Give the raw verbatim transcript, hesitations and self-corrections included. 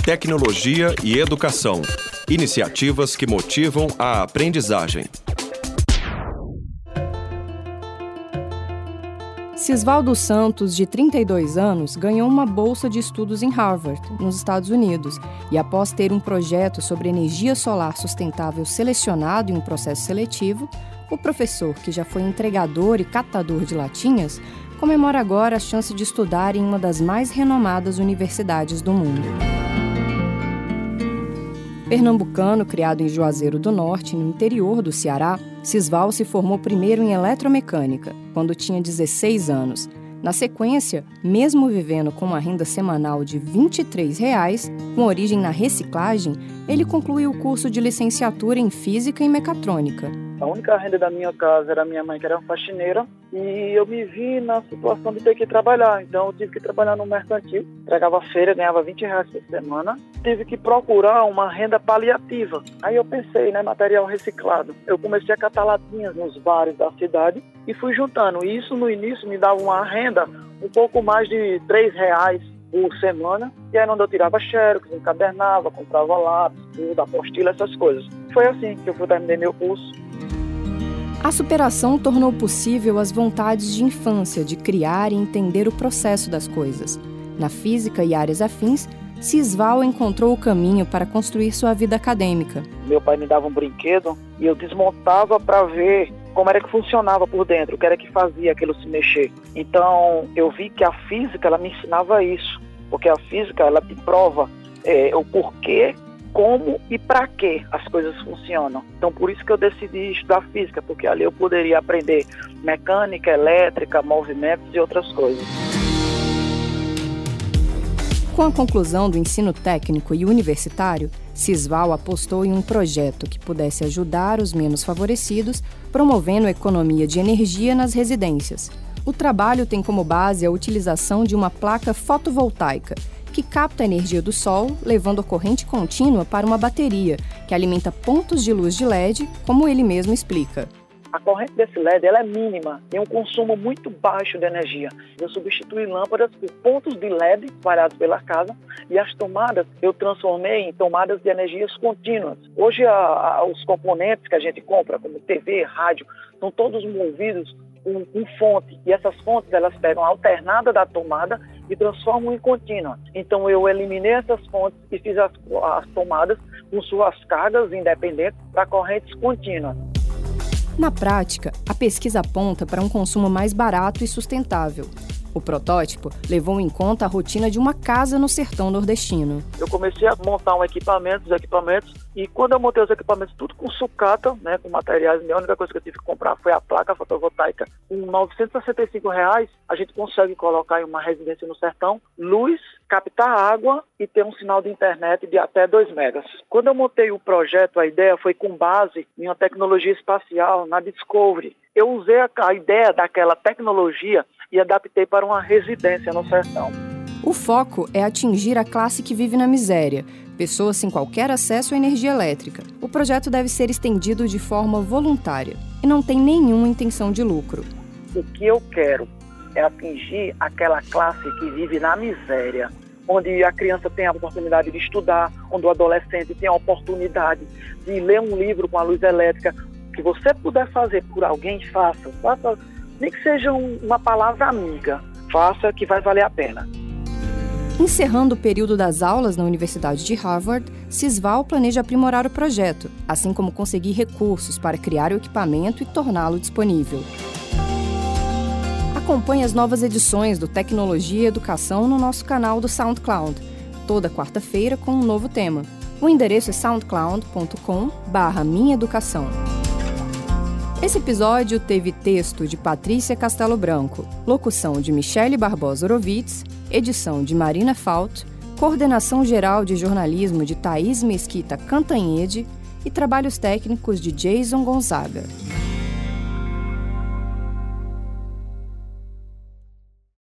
Tecnologia e educação. Iniciativas que motivam a aprendizagem. Cisvaldo Santos, de trinta e dois anos, ganhou uma bolsa de estudos em Harvard, nos Estados Unidos, e após ter um projeto sobre energia solar sustentável selecionado em um processo seletivo, o professor, que já foi entregador e catador de latinhas, comemora agora a chance de estudar em uma das mais renomadas universidades do mundo. Pernambucano, criado em Juazeiro do Norte, no interior do Ceará, Cisval se formou primeiro em eletromecânica, quando tinha dezesseis anos. Na sequência, mesmo vivendo com uma renda semanal de vinte e três reais, com origem na reciclagem, ele concluiu o curso de licenciatura em Física e Mecatrônica. A única renda da minha casa era minha mãe, que era uma faxineira, e eu me vi na situação de ter que trabalhar. Então eu tive que trabalhar no mercantil, entregava feira, ganhava vinte reais por semana. Tive que procurar uma renda paliativa. Aí eu pensei, né, material reciclado. Eu comecei a catar latinhas nos bares da cidade e fui juntando. E isso no início me dava uma renda um pouco mais de três reais por semana, e aí onde eu tirava xerox, encadernava, comprava lápis, tudo, apostila, essas coisas. Foi assim que eu fui terminar meu curso. A superação tornou possível as vontades de infância de criar e entender o processo das coisas. Na física e áreas afins, Cisval encontrou o caminho para construir sua vida acadêmica. Meu pai me dava um brinquedo e eu desmontava para ver como era que funcionava por dentro, o que era que fazia aquilo se mexer. Então eu vi que a física ela me ensinava isso, porque a física ela te prova é, o porquê, como e para que as coisas funcionam. Então, por isso que eu decidi estudar física, porque ali eu poderia aprender mecânica, elétrica, movimentos e outras coisas. Com a conclusão do ensino técnico e universitário, Cisval apostou em um projeto que pudesse ajudar os menos favorecidos, promovendo a economia de energia nas residências. O trabalho tem como base a utilização de uma placa fotovoltaica, que capta a energia do sol, levando a corrente contínua para uma bateria, que alimenta pontos de luz de L E D, como ele mesmo explica. A corrente desse L E D ela é mínima, tem um consumo muito baixo de energia. Eu substituí lâmpadas por pontos de L E D espalhados pela casa, e as tomadas eu transformei em tomadas de energias contínuas. Hoje a, a, os componentes que a gente compra, como T V, rádio, são todos movidos com, com fonte, e essas fontes elas pegam a alternada da tomada e transformam em contínua. Então eu eliminei essas fontes e fiz as, as tomadas com suas cargas independentes para correntes contínuas. Na prática, a pesquisa aponta para um consumo mais barato e sustentável. O protótipo levou em conta a rotina de uma casa no sertão nordestino. Eu comecei a montar um equipamento, os equipamentos, e quando eu montei os equipamentos tudo com sucata, né, com materiais, a única coisa que eu tive que comprar foi a placa fotovoltaica. Com novecentos e sessenta e cinco reais, a gente consegue colocar em uma residência no sertão luz, captar água e ter um sinal de internet de até dois megas. Quando eu montei o projeto, a ideia foi com base em uma tecnologia espacial, na Discovery. Eu usei a, a ideia daquela tecnologia e adaptei para uma residência no sertão. O foco é atingir a classe que vive na miséria, pessoas sem qualquer acesso à energia elétrica. O projeto deve ser estendido de forma voluntária e não tem nenhuma intenção de lucro. O que eu quero é atingir aquela classe que vive na miséria, onde a criança tem a oportunidade de estudar, onde o adolescente tem a oportunidade de ler um livro com a luz elétrica. O que você puder fazer por alguém, faça. Faça, nem que seja um, uma palavra amiga. Faça, que vai valer a pena. Encerrando o período das aulas na Universidade de Harvard, Cisval planeja aprimorar o projeto, assim como conseguir recursos para criar o equipamento e torná-lo disponível. Acompanhe as novas edições do Tecnologia e Educação no nosso canal do SoundCloud, toda quarta-feira com um novo tema. O endereço é soundcloud ponto com barra minha educação. Esse episódio teve texto de Patrícia Castelo Branco, locução de Michele Barbosa Orovitz, edição de Marina Falt, coordenação geral de jornalismo de Thaís Mesquita Cantanhede e trabalhos técnicos de Jason Gonzaga.